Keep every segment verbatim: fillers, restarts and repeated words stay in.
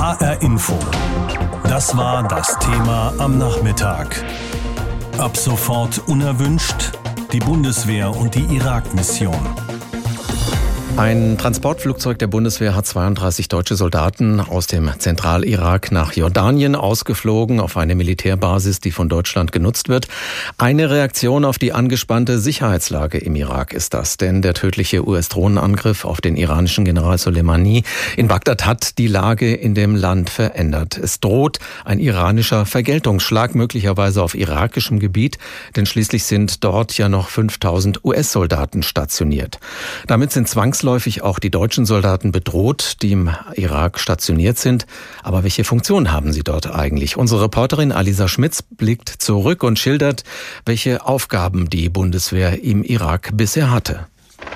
H R Info. Das war das Thema am Nachmittag. Ab sofort unerwünscht die Bundeswehr und die Irak-Mission. Ein Transportflugzeug der Bundeswehr hat zweiunddreißig deutsche Soldaten aus dem Zentralirak nach Jordanien ausgeflogen, auf eine Militärbasis, die von Deutschland genutzt wird. Eine Reaktion auf die angespannte Sicherheitslage im Irak ist das, denn der tödliche U S-Drohnenangriff auf den iranischen General Soleimani in Bagdad hat die Lage in dem Land verändert. Es droht ein iranischer Vergeltungsschlag, möglicherweise auf irakischem Gebiet, denn schließlich sind dort ja noch fünftausend U S-Soldaten stationiert. Damit sind zwangsläufig auch die deutschen Soldaten bedroht, die im Irak stationiert sind. Aber welche Funktion haben sie dort eigentlich? Unsere Reporterin Alisa Schmitz blickt zurück und schildert, welche Aufgaben die Bundeswehr im Irak bisher hatte.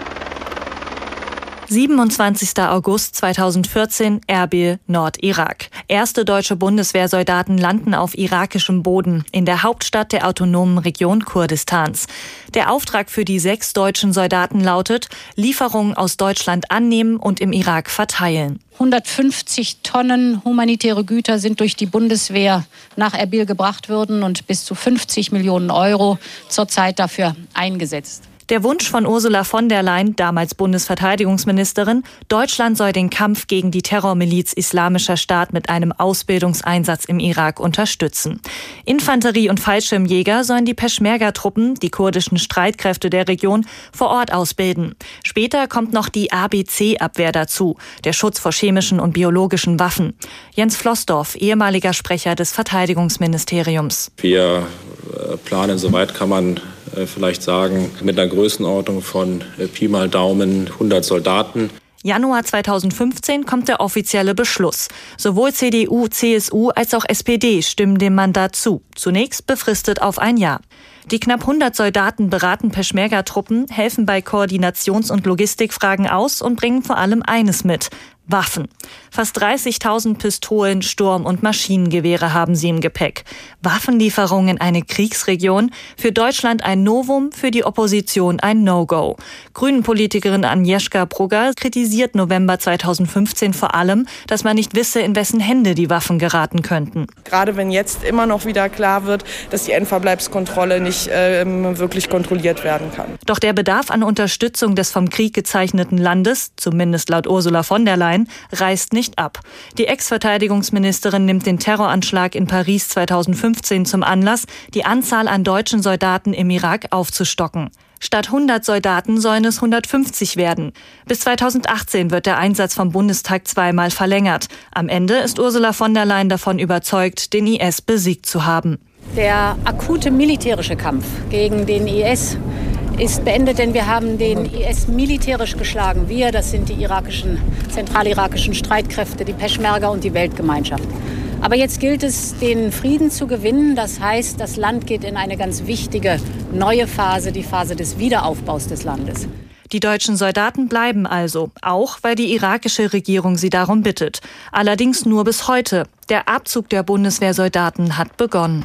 siebenundzwanzigster August zweitausendvierzehn, Erbil, Nordirak. Erste deutsche Bundeswehrsoldaten landen auf irakischem Boden in der Hauptstadt der autonomen Region Kurdistans. Der Auftrag für die sechs deutschen Soldaten lautet: Lieferungen aus Deutschland annehmen und im Irak verteilen. hundertfünfzig Tonnen humanitäre Güter sind durch die Bundeswehr nach Erbil gebracht worden und bis zu fünfzig Millionen Euro zurzeit dafür eingesetzt. Der Wunsch von Ursula von der Leyen, damals Bundesverteidigungsministerin, Deutschland soll den Kampf gegen die Terrormiliz Islamischer Staat mit einem Ausbildungseinsatz im Irak unterstützen. Infanterie- und Fallschirmjäger sollen die Peschmerga-Truppen, die kurdischen Streitkräfte der Region, vor Ort ausbilden. Später kommt noch die A B C-Abwehr dazu, der Schutz vor chemischen und biologischen Waffen. Jens Flossdorf, ehemaliger Sprecher des Verteidigungsministeriums. Wir planen, soweit kann man vielleicht sagen, mit einer Größenordnung von Pi mal Daumen hundert Soldaten. Januar zweitausendfünfzehn kommt der offizielle Beschluss. Sowohl C D U, C S U als auch S P D stimmen dem Mandat zu. Zunächst befristet auf ein Jahr. Die knapp hundert Soldaten beraten Peschmerga-Truppen, helfen bei Koordinations- und Logistikfragen aus und bringen vor allem eines mit: Waffen. Fast dreißigtausend Pistolen, Sturm- und Maschinengewehre haben sie im Gepäck. Waffenlieferungen in eine Kriegsregion, für Deutschland ein Novum, für die Opposition ein No-Go. Grünen-Politikerin Agnieszka Brugger kritisiert November zweitausendfünfzehn vor allem, dass man nicht wisse, in wessen Hände die Waffen geraten könnten. Gerade wenn jetzt immer noch wieder klar wird, dass die Endverbleibskontrolle nicht äh, wirklich kontrolliert werden kann. Doch der Bedarf an Unterstützung des vom Krieg gezeichneten Landes, zumindest laut Ursula von der Leyen, reißt nicht ab. Die Ex-Verteidigungsministerin nimmt den Terroranschlag in Paris zweitausendfünfzehn zum Anlass, die Anzahl an deutschen Soldaten im Irak aufzustocken. Statt hundert Soldaten sollen es hundertfünfzig werden. Bis zweitausendachtzehn wird der Einsatz vom Bundestag zweimal verlängert. Am Ende ist Ursula von der Leyen davon überzeugt, den I S besiegt zu haben. Der akute militärische Kampf gegen den I S ist beendet, denn wir haben den I S militärisch geschlagen. Wir, das sind die irakischen, zentralirakischen Streitkräfte, die Peschmerga und die Weltgemeinschaft. Aber jetzt gilt es, den Frieden zu gewinnen. Das heißt, das Land geht in eine ganz wichtige neue Phase, die Phase des Wiederaufbaus des Landes. Die deutschen Soldaten bleiben also, auch weil die irakische Regierung sie darum bittet. Allerdings nur bis heute. Der Abzug der Bundeswehrsoldaten hat begonnen.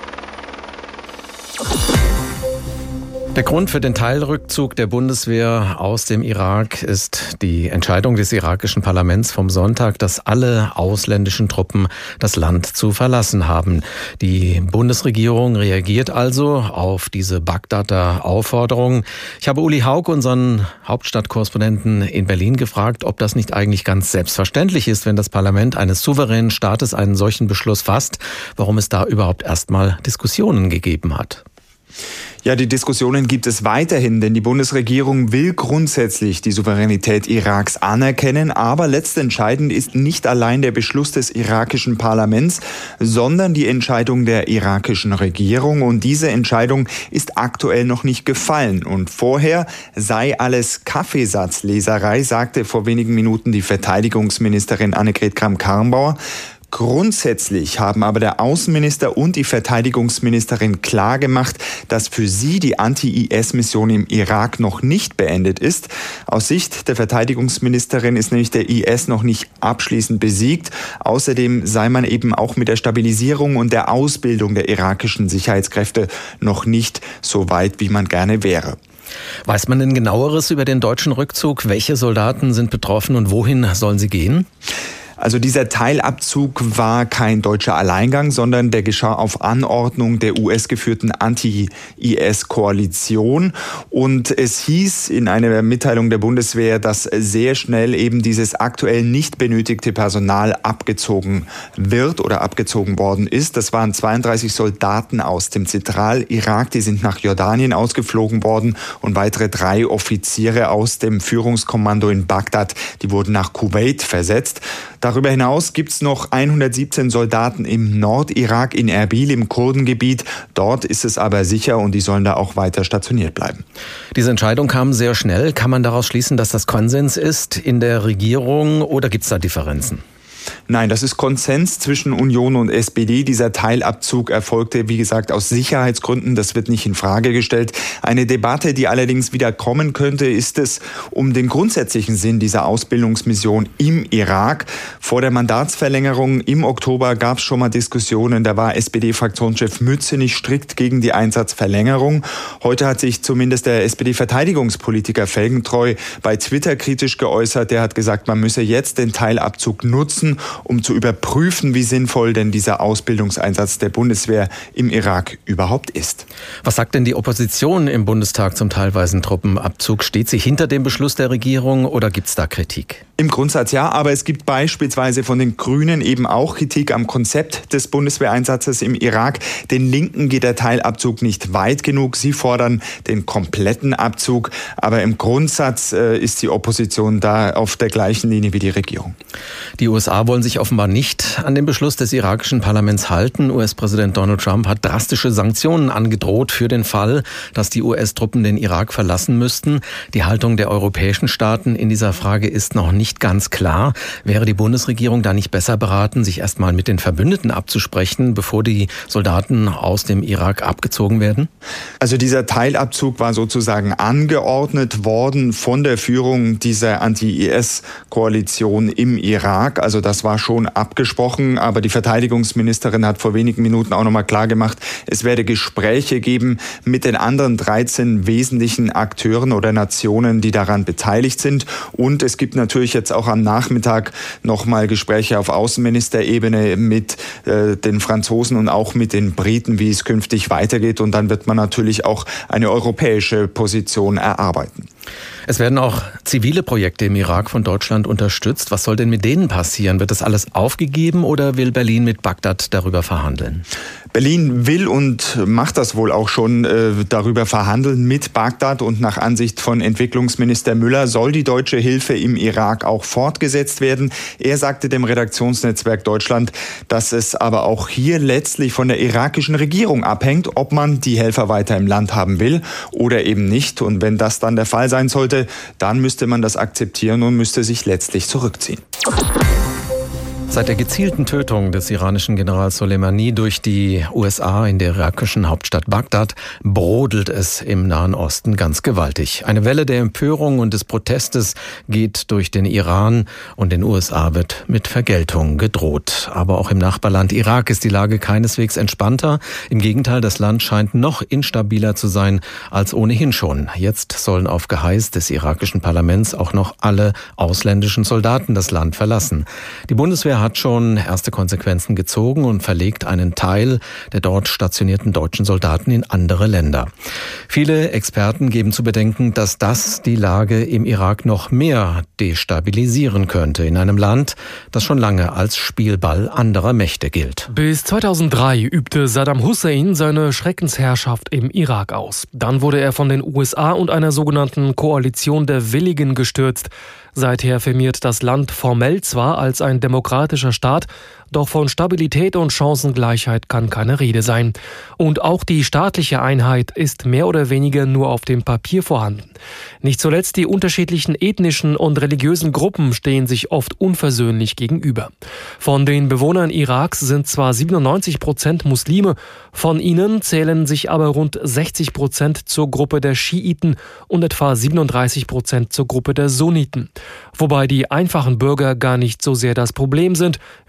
Der Grund für den Teilrückzug der Bundeswehr aus dem Irak ist die Entscheidung des irakischen Parlaments vom Sonntag, dass alle ausländischen Truppen das Land zu verlassen haben. Die Bundesregierung reagiert also auf diese Bagdader Aufforderung. Ich habe Uli Haug, unseren Hauptstadtkorrespondenten in Berlin, gefragt, ob das nicht eigentlich ganz selbstverständlich ist, wenn das Parlament eines souveränen Staates einen solchen Beschluss fasst, warum es da überhaupt erstmal Diskussionen gegeben hat. Ja, die Diskussionen gibt es weiterhin, denn die Bundesregierung will grundsätzlich die Souveränität Iraks anerkennen. Aber letztentscheidend ist nicht allein der Beschluss des irakischen Parlaments, sondern die Entscheidung der irakischen Regierung. Und diese Entscheidung ist aktuell noch nicht gefallen. Und vorher sei alles Kaffeesatzleserei, sagte vor wenigen Minuten die Verteidigungsministerin Annegret Kramp-Karrenbauer. Grundsätzlich haben aber der Außenminister und die Verteidigungsministerin klargemacht, dass für sie die Anti-I S-Mission im Irak noch nicht beendet ist. Aus Sicht der Verteidigungsministerin ist nämlich der I S noch nicht abschließend besiegt. Außerdem sei man eben auch mit der Stabilisierung und der Ausbildung der irakischen Sicherheitskräfte noch nicht so weit, wie man gerne wäre. Weiß man denn Genaueres über den deutschen Rückzug? Welche Soldaten sind betroffen und wohin sollen sie gehen? Also dieser Teilabzug war kein deutscher Alleingang, sondern der geschah auf Anordnung der U S-geführten Anti-I S-Koalition. Und es hieß in einer Mitteilung der Bundeswehr, dass sehr schnell eben dieses aktuell nicht benötigte Personal abgezogen wird oder abgezogen worden ist. Das waren zweiunddreißig Soldaten aus dem Zentralirak, die sind nach Jordanien ausgeflogen worden, und weitere drei Offiziere aus dem Führungskommando in Bagdad, die wurden nach Kuwait versetzt. Darüber hinaus gibt es noch hundertsiebzehn Soldaten im Nordirak, in Erbil, im Kurdengebiet. Dort ist es aber sicher und die sollen da auch weiter stationiert bleiben. Diese Entscheidung kam sehr schnell. Kann man daraus schließen, dass das Konsens ist in der Regierung, oder gibt es da Differenzen? Nein, das ist Konsens zwischen Union und S P D. Dieser Teilabzug erfolgte, wie gesagt, aus Sicherheitsgründen. Das wird nicht in Frage gestellt. Eine Debatte, die allerdings wieder kommen könnte, ist es um den grundsätzlichen Sinn dieser Ausbildungsmission im Irak. Vor der Mandatsverlängerung im Oktober gab es schon mal Diskussionen. Da war S P D-Fraktionschef Mützenich strikt gegen die Einsatzverlängerung. Heute hat sich zumindest der S P D-Verteidigungspolitiker Felgentreu bei Twitter kritisch geäußert. Der hat gesagt, man müsse jetzt den Teilabzug nutzen, um zu überprüfen, wie sinnvoll denn dieser Ausbildungseinsatz der Bundeswehr im Irak überhaupt ist. Was sagt denn die Opposition im Bundestag zum teilweisen Truppenabzug? Steht sie hinter dem Beschluss der Regierung oder gibt es da Kritik? Im Grundsatz ja, aber es gibt beispielsweise von den Grünen eben auch Kritik am Konzept des Bundeswehreinsatzes im Irak. Den Linken geht der Teilabzug nicht weit genug. Sie fordern den kompletten Abzug. Aber im Grundsatz äh, ist die Opposition da auf der gleichen Linie wie die Regierung. Die U S A wollen sich offenbar nicht an den Beschluss des irakischen Parlaments halten. U S-Präsident Donald Trump hat drastische Sanktionen angedroht für den Fall, dass die U S-Truppen den Irak verlassen müssten. Die Haltung der europäischen Staaten in dieser Frage ist noch nicht ganz klar. Wäre die Bundesregierung da nicht besser beraten, sich erstmal mit den Verbündeten abzusprechen, bevor die Soldaten aus dem Irak abgezogen werden? Also dieser Teilabzug war sozusagen angeordnet worden von der Führung dieser Anti-I S-Koalition im Irak. Also das war schon abgesprochen, aber die Verteidigungsministerin hat vor wenigen Minuten auch nochmal klargemacht, es werde Gespräche geben mit den anderen dreizehn wesentlichen Akteuren oder Nationen, die daran beteiligt sind. Und es gibt natürlich jetzt auch am Nachmittag nochmal Gespräche auf Außenministerebene mit äh, den Franzosen und auch mit den Briten, wie es künftig weitergeht. Und dann wird man natürlich auch eine europäische Position erarbeiten. Es werden auch zivile Projekte im Irak von Deutschland unterstützt. Was soll denn mit denen passieren? Wird das alles aufgegeben oder will Berlin mit Bagdad darüber verhandeln? Berlin will und macht das wohl auch schon äh, darüber verhandeln mit Bagdad, und nach Ansicht von Entwicklungsminister Müller soll die deutsche Hilfe im Irak auch fortgesetzt werden. Er sagte dem Redaktionsnetzwerk Deutschland, dass es aber auch hier letztlich von der irakischen Regierung abhängt, ob man die Helfer weiter im Land haben will oder eben nicht. Und wenn das dann der Fall sein sollte, dann müsste man das akzeptieren und müsste sich letztlich zurückziehen. Seit der gezielten Tötung des iranischen Generals Soleimani durch die U S A in der irakischen Hauptstadt Bagdad brodelt es im Nahen Osten ganz gewaltig. Eine Welle der Empörung und des Protestes geht durch den Iran und den U S A wird mit Vergeltung gedroht. Aber auch im Nachbarland Irak ist die Lage keineswegs entspannter. Im Gegenteil, das Land scheint noch instabiler zu sein als ohnehin schon. Jetzt sollen auf Geheiß des irakischen Parlaments auch noch alle ausländischen Soldaten das Land verlassen. Die Bundeswehr hat schon erste Konsequenzen gezogen und verlegt einen Teil der dort stationierten deutschen Soldaten in andere Länder. Viele Experten geben zu bedenken, dass das die Lage im Irak noch mehr destabilisieren könnte, in einem Land, das schon lange als Spielball anderer Mächte gilt. Bis zweitausenddrei übte Saddam Hussein seine Schreckensherrschaft im Irak aus. Dann wurde er von den U S A und einer sogenannten Koalition der Willigen gestürzt. Seither firmiert das Land formell zwar als ein demokratischer Staat, doch von Stabilität und Chancengleichheit kann keine Rede sein. Und auch die staatliche Einheit ist mehr oder weniger nur auf dem Papier vorhanden. Nicht zuletzt die unterschiedlichen ethnischen und religiösen Gruppen stehen sich oft unversöhnlich gegenüber. Von den Bewohnern Iraks sind zwar siebenundneunzig Prozent Muslime, von ihnen zählen sich aber rund sechzig Prozent zur Gruppe der Schiiten und etwa siebenunddreißig Prozent zur Gruppe der Sunniten. Wobei die einfachen Bürger gar nicht so sehr das Problem sind, wie unser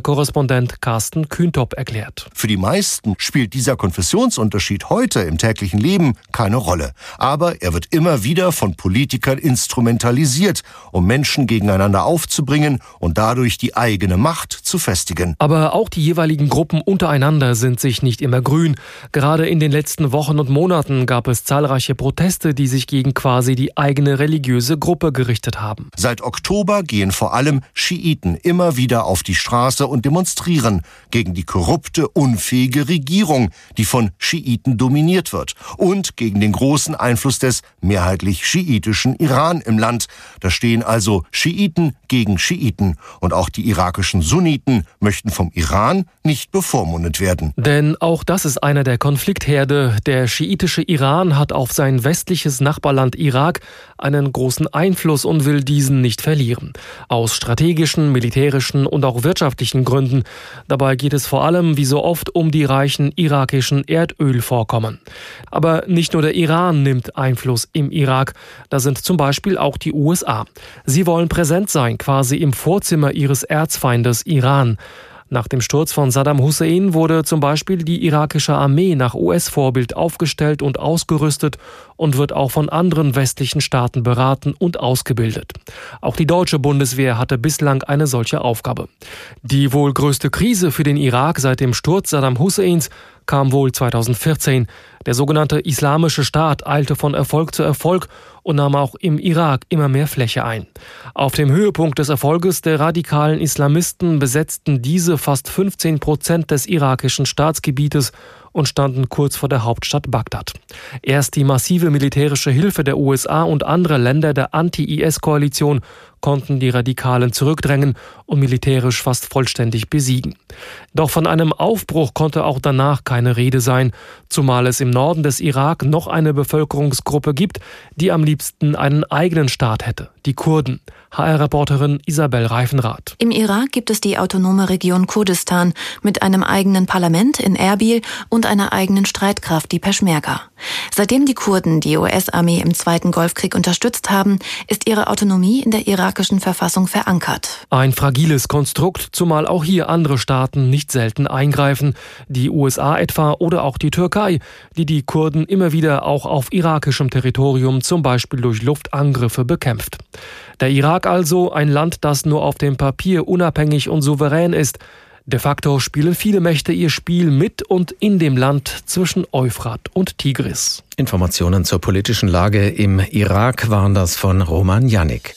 Korrespondent Carsten Kühntop erklärt. Für die meisten spielt dieser Konfessionsunterschied heute im täglichen Leben keine Rolle. Aber er wird immer wieder von Politikern instrumentalisiert, um Menschen gegeneinander aufzubringen und dadurch die eigene Macht zu festigen. Aber auch die jeweiligen Gruppen untereinander sind sich nicht immer grün. Gerade in den letzten Wochen und Monaten gab es zahlreiche Proteste, die sich gegen quasi die eigene religiöse Gruppe gerichtet haben. Seit Oktober gehen vor allem Schiiten immer wieder auf die Straße und demonstrieren gegen die korrupte, unfähige Regierung, die von Schiiten dominiert wird, und gegen den großen Einfluss des mehrheitlich schiitischen Iran im Land. Da stehen also Schiiten gegen Schiiten, und auch die irakischen Sunniten möchten vom Iran nicht bevormundet werden. Denn auch das ist einer der Konfliktherde. Der schiitische Iran hat auf sein westliches Nachbarland Irak einen großen Einfluss und will diesen nicht verlieren. Aus strategischen, militärischen und auch wirtschaftlichen Gründen. Dabei geht es vor allem, wie so oft, um die reichen irakischen Erdölvorkommen. Aber nicht nur der Iran nimmt Einfluss im Irak. Da sind zum Beispiel auch die U S A. Sie wollen präsent sein, quasi im Vorzimmer ihres Erzfeindes Iran. Nach dem Sturz von Saddam Hussein wurde zum Beispiel die irakische Armee nach U S-Vorbild aufgestellt und ausgerüstet und wird auch von anderen westlichen Staaten beraten und ausgebildet. Auch die deutsche Bundeswehr hatte bislang eine solche Aufgabe. Die wohl größte Krise für den Irak seit dem Sturz Saddam Husseins kam wohl zweitausendvierzehn. Der sogenannte Islamische Staat eilte von Erfolg zu Erfolg und nahm auch im Irak immer mehr Fläche ein. Auf dem Höhepunkt des Erfolges der radikalen Islamisten besetzten diese fast fünfzehn Prozent des irakischen Staatsgebietes und standen kurz vor der Hauptstadt Bagdad. Erst die massive militärische Hilfe der U S A und anderer Länder der Anti-I S-Koalition konnten die Radikalen zurückdrängen und militärisch fast vollständig besiegen. Doch von einem Aufbruch konnte auch danach keine Rede sein, zumal es im Norden des Irak noch eine Bevölkerungsgruppe gibt, die am liebsten einen eigenen Staat hätte, die Kurden. H R-Reporterin Isabel Reifenrath. Im Irak gibt es die autonome Region Kurdistan mit einem eigenen Parlament in Erbil und einer eigenen Streitkraft, die Peschmerga. Seitdem die Kurden die U S-Armee im Zweiten Golfkrieg unterstützt haben, ist ihre Autonomie in der irakischen Verfassung verankert. Ein fragiles Konstrukt, zumal auch hier andere Staaten nicht selten eingreifen. Die U S A etwa oder auch die Türkei, die die Kurden immer wieder auch auf irakischem Territorium, zum Beispiel durch Luftangriffe, bekämpft. Der Irak also, ein Land, das nur auf dem Papier unabhängig und souverän ist. De facto spielen viele Mächte ihr Spiel mit und in dem Land zwischen Euphrat und Tigris. Informationen zur politischen Lage im Irak waren das von Roman Jannik.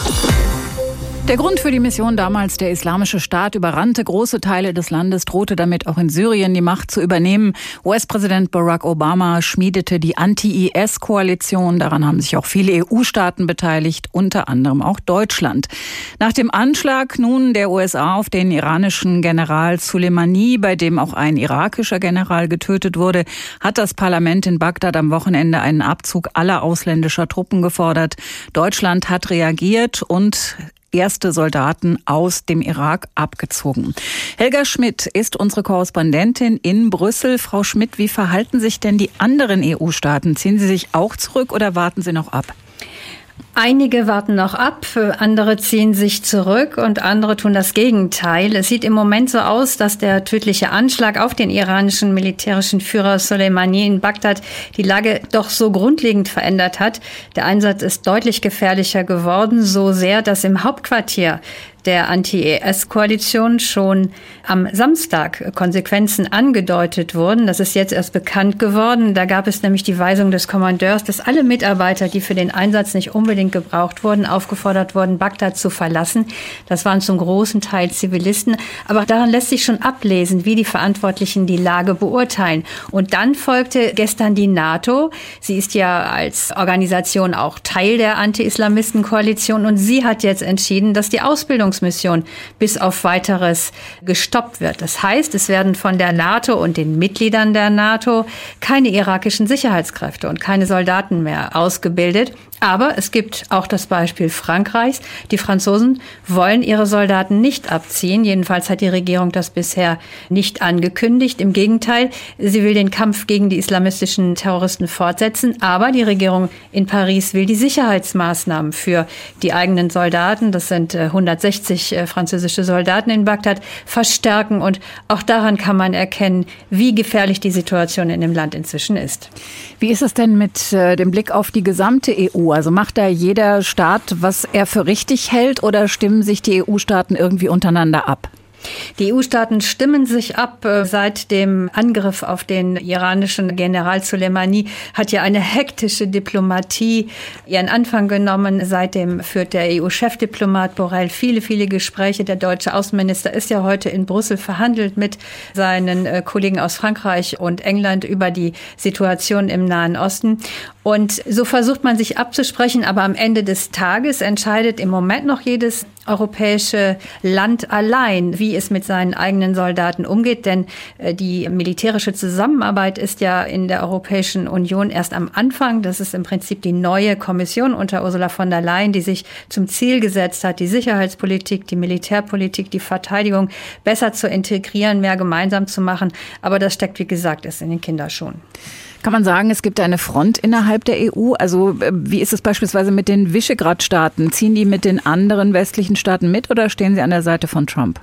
Der Grund für die Mission damals, der Islamische Staat, überrannte große Teile des Landes, drohte damit auch in Syrien die Macht zu übernehmen. U S-Präsident Barack Obama schmiedete die Anti-I S-Koalition. Daran haben sich auch viele E U-Staaten beteiligt, unter anderem auch Deutschland. Nach dem Anschlag nun der U S A auf den iranischen General Soleimani, bei dem auch ein irakischer General getötet wurde, hat das Parlament in Bagdad am Wochenende einen Abzug aller ausländischer Truppen gefordert. Deutschland hat reagiert und erste Soldaten aus dem Irak abgezogen. Helga Schmidt ist unsere Korrespondentin in Brüssel. Frau Schmidt, wie verhalten sich denn die anderen E U-Staaten? Ziehen sie sich auch zurück oder warten sie noch ab? Einige warten noch ab, andere ziehen sich zurück und andere tun das Gegenteil. Es sieht im Moment so aus, dass der tödliche Anschlag auf den iranischen militärischen Führer Soleimani in Bagdad die Lage doch so grundlegend verändert hat. Der Einsatz ist deutlich gefährlicher geworden, so sehr, dass im Hauptquartier der Anti-I S-Koalition schon am Samstag Konsequenzen angedeutet wurden. Das ist jetzt erst bekannt geworden. Da gab es nämlich die Weisung des Kommandeurs, dass alle Mitarbeiter, die für den Einsatz nicht unbedingt gebraucht wurden, aufgefordert wurden, Bagdad zu verlassen. Das waren zum großen Teil Zivilisten. Aber daran lässt sich schon ablesen, wie die Verantwortlichen die Lage beurteilen. Und dann folgte gestern die NATO. Sie ist ja als Organisation auch Teil der Anti-Islamisten-Koalition und sie hat jetzt entschieden, dass die Ausbildung Mission bis auf Weiteres gestoppt wird. Das heißt, es werden von der NATO und den Mitgliedern der NATO keine irakischen Sicherheitskräfte und keine Soldaten mehr ausgebildet. Aber es gibt auch das Beispiel Frankreichs. Die Franzosen wollen ihre Soldaten nicht abziehen. Jedenfalls hat die Regierung das bisher nicht angekündigt. Im Gegenteil, sie will den Kampf gegen die islamistischen Terroristen fortsetzen. Aber die Regierung in Paris will die Sicherheitsmaßnahmen für die eigenen Soldaten, das sind hundertsechzig sechzig äh, französische Soldaten in Bagdad verstärken. Und auch daran kann man erkennen, wie gefährlich die Situation in dem Land inzwischen ist. Wie ist es denn mit äh, dem Blick auf die gesamte E U? Also macht da jeder Staat, was er für richtig hält, oder stimmen sich die E U-Staaten irgendwie untereinander ab? Die E U-Staaten stimmen sich ab. Seit dem Angriff auf den iranischen General Soleimani hat ja eine hektische Diplomatie ihren Anfang genommen. Seitdem führt der E U-Chefdiplomat Borrell viele, viele Gespräche. Der deutsche Außenminister ist ja heute in Brüssel, verhandelt mit seinen Kollegen aus Frankreich und England über die Situation im Nahen Osten. Und so versucht man sich abzusprechen, aber am Ende des Tages entscheidet im Moment noch jedes europäische Land allein, wie es mit seinen eigenen Soldaten umgeht. Denn die militärische Zusammenarbeit ist ja in der Europäischen Union erst am Anfang. Das ist im Prinzip die neue Kommission unter Ursula von der Leyen, die sich zum Ziel gesetzt hat, die Sicherheitspolitik, die Militärpolitik, die Verteidigung besser zu integrieren, mehr gemeinsam zu machen. Aber das steckt, wie gesagt, erst in den Kinderschuhen. Kann man sagen, es gibt eine Front innerhalb der E U? Also wie ist es beispielsweise mit den Visegrad-Staaten? Ziehen die mit den anderen westlichen Staaten mit oder stehen sie an der Seite von Trump?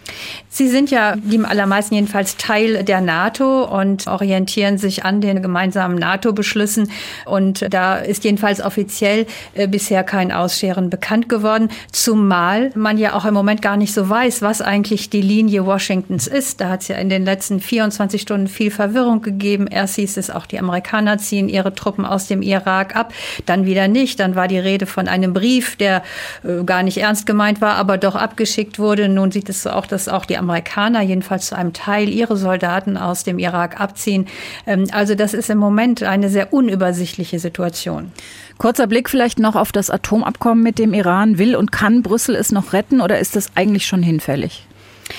Sie sind ja die allermeisten jedenfalls Teil der NATO und orientieren sich an den gemeinsamen NATO-Beschlüssen. Und da ist jedenfalls offiziell äh, bisher kein Ausscheren bekannt geworden. Zumal man ja auch im Moment gar nicht so weiß, was eigentlich die Linie Washingtons ist. Da hat es ja in den letzten vierundzwanzig Stunden viel Verwirrung gegeben. Erst hieß es, auch die Amerikaner ziehen ihre Truppen aus dem Irak ab. Dann wieder nicht. Dann war die Rede von einem Brief, der äh, gar nicht ernst gemeint war, aber doch abgeschickt wurde. Nun sieht es so auch, dass auch die Amerikaner jedenfalls zu einem Teil ihre Soldaten aus dem Irak abziehen. Also das ist im Moment eine sehr unübersichtliche Situation. Kurzer Blick vielleicht noch auf das Atomabkommen mit dem Iran. Will und kann Brüssel es noch retten oder ist das eigentlich schon hinfällig?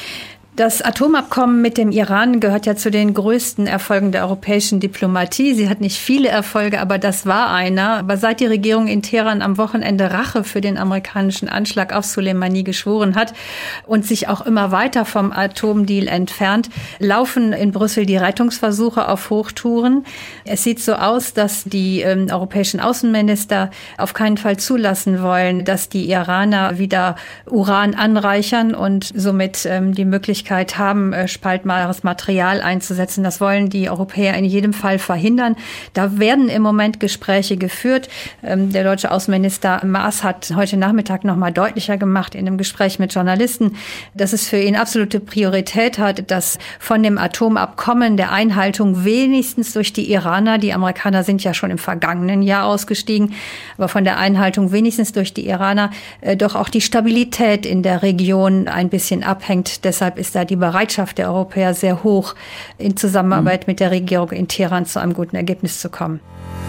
Das Atomabkommen mit dem Iran gehört ja zu den größten Erfolgen der europäischen Diplomatie. Sie hat nicht viele Erfolge, aber das war einer. Aber seit die Regierung in Teheran am Wochenende Rache für den amerikanischen Anschlag auf Soleimani geschworen hat und sich auch immer weiter vom Atomdeal entfernt, laufen in Brüssel die Rettungsversuche auf Hochtouren. Es sieht so aus, dass die ähm, europäischen Außenminister auf keinen Fall zulassen wollen, dass die Iraner wieder Uran anreichern und somit ähm, die Möglichkeit haben, spaltbares Material einzusetzen. Das wollen die Europäer in jedem Fall verhindern. Da werden im Moment Gespräche geführt. Der deutsche Außenminister Maas hat heute Nachmittag noch mal deutlicher gemacht in einem Gespräch mit Journalisten, dass es für ihn absolute Priorität hat, dass von dem Atomabkommen der Einhaltung wenigstens durch die Iraner, die Amerikaner sind ja schon im vergangenen Jahr ausgestiegen, aber von der Einhaltung wenigstens durch die Iraner doch auch die Stabilität in der Region ein bisschen abhängt. Deshalb ist da die Bereitschaft der Europäer sehr hoch, in Zusammenarbeit mit der Regierung in Teheran zu einem guten Ergebnis zu kommen.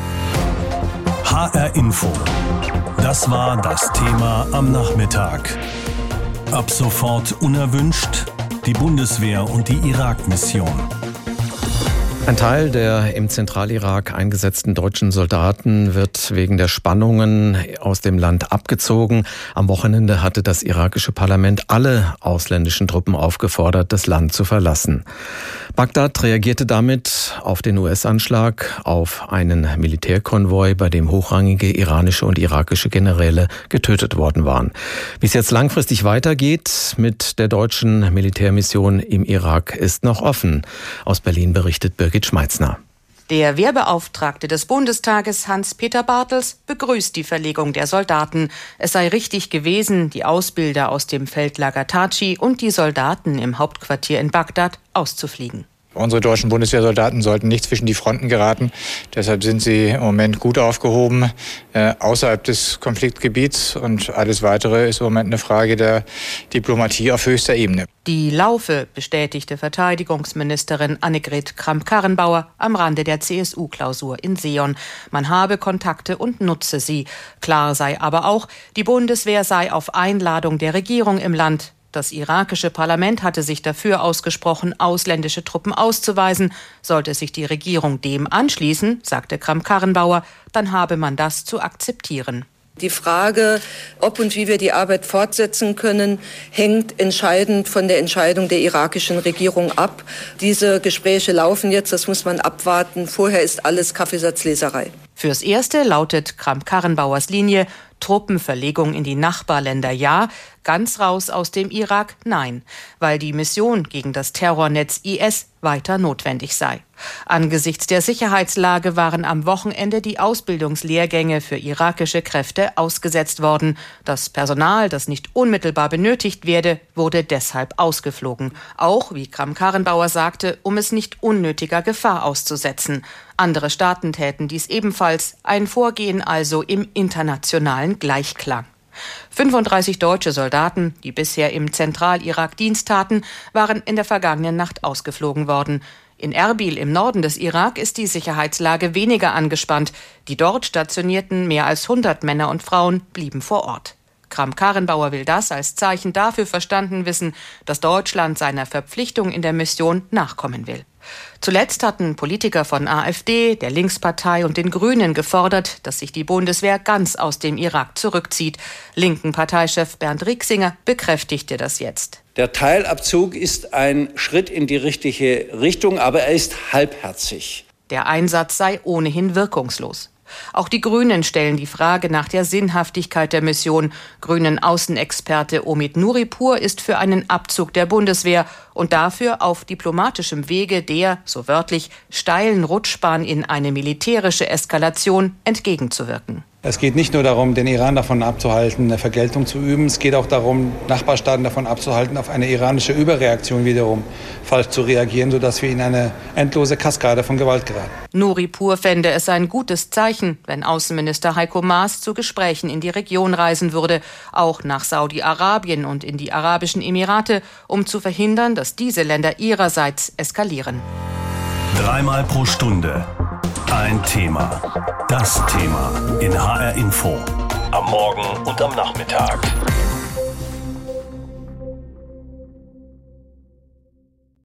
H R Info. Das war das Thema am Nachmittag. Ab sofort unerwünscht die Bundeswehr und die Irak-Mission. Ein Teil der im Zentralirak eingesetzten deutschen Soldaten wird wegen der Spannungen aus dem Land abgezogen. Am Wochenende hatte das irakische Parlament alle ausländischen Truppen aufgefordert, das Land zu verlassen. Bagdad reagierte damit auf den U S-Anschlag auf einen Militärkonvoi, bei dem hochrangige iranische und irakische Generäle getötet worden waren. Wie es jetzt langfristig weitergeht mit der deutschen Militärmission im Irak, ist noch offen. Aus Berlin berichtet Birgit Schmeitzner. Der Wehrbeauftragte des Bundestages Hans-Peter Bartels begrüßt die Verlegung der Soldaten. Es sei richtig gewesen, die Ausbilder aus dem Feldlager Taci und die Soldaten im Hauptquartier in Bagdad auszufliegen. Unsere deutschen Bundeswehrsoldaten sollten nicht zwischen die Fronten geraten. Deshalb sind sie im Moment gut aufgehoben äh, außerhalb des Konfliktgebiets. Und alles Weitere ist im Moment eine Frage der Diplomatie auf höchster Ebene. Die Laufe, bestätigte Verteidigungsministerin Annegret Kramp-Karrenbauer am Rande der C S U-Klausur in Seeon. Man habe Kontakte und nutze sie. Klar sei aber auch, die Bundeswehr sei auf Einladung der Regierung im Land. Das irakische Parlament hatte sich dafür ausgesprochen, ausländische Truppen auszuweisen. Sollte sich die Regierung dem anschließen, sagte Kramp-Karrenbauer, dann habe man das zu akzeptieren. Die Frage, ob und wie wir die Arbeit fortsetzen können, hängt entscheidend von der Entscheidung der irakischen Regierung ab. Diese Gespräche laufen jetzt, das muss man abwarten. Vorher ist alles Kaffeesatzleserei. Fürs Erste lautet Kramp-Karrenbauers Linie: Truppenverlegung in die Nachbarländer ja, ganz raus aus dem Irak nein, weil die Mission gegen das Terrornetz I S weiter notwendig sei. Angesichts der Sicherheitslage waren am Wochenende die Ausbildungslehrgänge für irakische Kräfte ausgesetzt worden. Das Personal, das nicht unmittelbar benötigt werde, wurde deshalb ausgeflogen. Auch, wie Kramp-Karrenbauer sagte, um es nicht unnötiger Gefahr auszusetzen. Andere Staaten täten dies ebenfalls, ein Vorgehen also im internationalen Gleichklang. fünfunddreißig deutsche Soldaten, die bisher im Zentralirak Dienst taten, waren in der vergangenen Nacht ausgeflogen worden. In Erbil im Norden des Irak ist die Sicherheitslage weniger angespannt. Die dort stationierten mehr als hundert Männer und Frauen blieben vor Ort. Kramp-Karrenbauer will das als Zeichen dafür verstanden wissen, dass Deutschland seiner Verpflichtung in der Mission nachkommen will. Zuletzt hatten Politiker von AfD, der Linkspartei und den Grünen gefordert, dass sich die Bundeswehr ganz aus dem Irak zurückzieht. Linken Parteichef Bernd Rixinger bekräftigte das jetzt. Der Teilabzug ist ein Schritt in die richtige Richtung, aber er ist halbherzig. Der Einsatz sei ohnehin wirkungslos. Auch die Grünen stellen die Frage nach der Sinnhaftigkeit der Mission. Grünen Außenexperte Omid Nuripur ist für einen Abzug der Bundeswehr und dafür auf diplomatischem Wege der, so wörtlich, steilen Rutschbahn in eine militärische Eskalation entgegenzuwirken. Es geht nicht nur darum, den Iran davon abzuhalten, eine Vergeltung zu üben. Es geht auch darum, Nachbarstaaten davon abzuhalten, auf eine iranische Überreaktion wiederum falsch zu reagieren, sodass wir in eine endlose Kaskade von Gewalt geraten. Nuripur fände es ein gutes Zeichen, wenn Außenminister Heiko Maas zu Gesprächen in die Region reisen würde, auch nach Saudi-Arabien und in die Arabischen Emirate, um zu verhindern, dass diese Länder ihrerseits eskalieren. Dreimal pro Stunde ein Thema. Das Thema in H R Info. Am Morgen und am Nachmittag.